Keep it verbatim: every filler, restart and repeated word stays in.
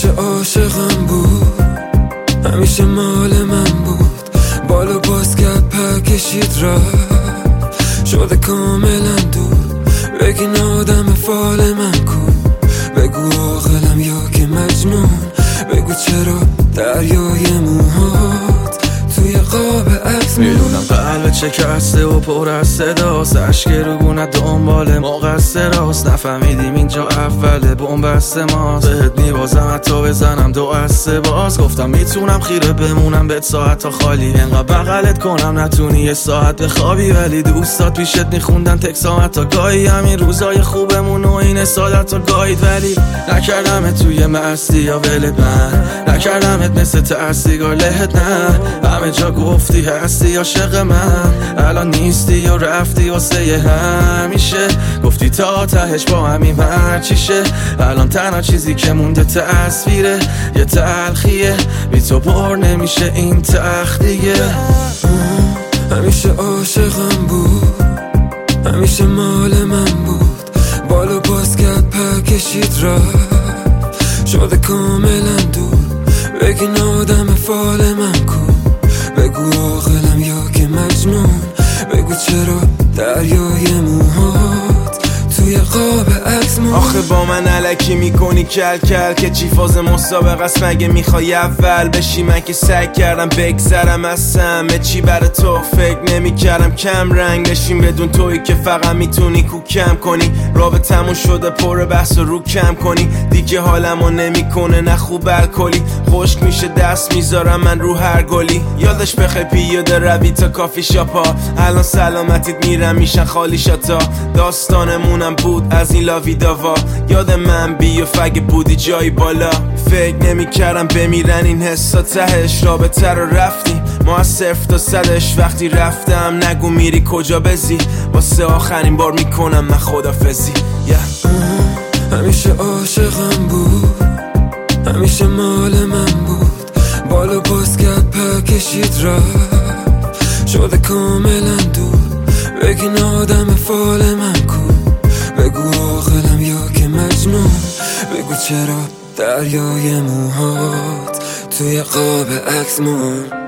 همیشه عاشقم بود، همیشه مال من بود. بالو باز کرد پر کشید رفت، شده کاملا دور. بگین آدم فال من کو، بگو عاقلم یا که مجنون. بگو چرا دریای موهات توی قاب عکس میدونم قلب شکسته و پر از صداست، اشک رو گونه دنبال مقصراست. نفهمیدیم اینجا اوله بنبست ماست، بهت میبازم حتی بزنم دو از سه باز. گفتم میتونم خیره بمونم بهت ساعت تا خالی، انقدر بغلت کنم نتونی یه ساعت بخوابی. ولی دوستات پیشت میخوندن تک ساعت تا گاهی، همین روزای خوبمون و این سادت تا گاهید. ولی نکردمت توی مستی یا ولت من، نکردمت مثل تأسیگار لهت نه. همه جا گفتی هستی عاشق من، الان نیستی یا رفتی واسه همیشه. گفتی تا تهش با همین مرد چیشه، الان تنها چیزی که مونده تصویره یه تلخیه. بی تو پر نمیشه این تخت دیگه. همیشه عاشقم بود، همیشه مال من بود. بالو باز کرد پر کشید رفت، شده کاملا دور. بگین آدم فال من کو، بگو عاقلم یا که مجنون. بگو چرا دریای موهات توی قاب عکس مون. آخه با من الکی میکنی کل کل که چی فاز مسابقه است؟ مگه میخوای اول بشی؟ من که سعی کردم بگذرم از همه چی برای تو، فکر نمیکردم کم رنگ بشیم بدون تویی که فقط میتونی کو کم کنی. رابطمون شده پر بحث و رو کم کنی دیگه، حالمو نمیکنه نه خوب الکلی. خشک میشه دست میذارم من رو هر گلی. یادش بخیر پیاده روی تا کافی شاپا، الان سلامتیت میرم میشن خالی شاتا. داستانمونم بود از این لاوی داوا، یاد من بی و فگ بودی جایی بالا. فکر نمی کردم بمیرن این حسا تهش، رابطه رو رفتیم ما از صفر تا صدش. وقتی رفتم نگو میری کجا بزی، واسه آخرین بار میکنم من خدافزی. yeah. همیشه عاشقم بود، همیشه مال من بود. بالو باز کرد پر کشید رفت، شده کاملا دور. بگین آدم فال من کو، بگو عاقلم یا که مجنون. بگو چرا دریای موهات توی قاب عکس مون.